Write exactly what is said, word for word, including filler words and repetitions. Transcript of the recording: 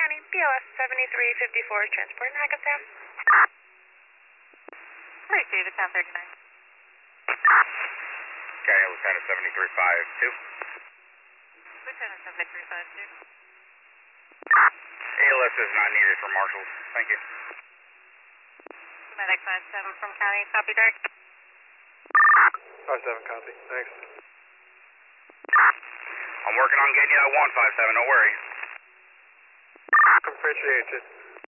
County, B L S seventy-three fifty-four, transport in Hackensack. Receive the ten thirty-nine. County, Lieutenant seventy-three five two. Lieutenant seventy-three five two. A L S is not needed for marshals. Thank you. Medic five seven from County, copy direct. five seven, copy. Thanks. I'm working on getting you that one five seven, don't worry. Appreciate you.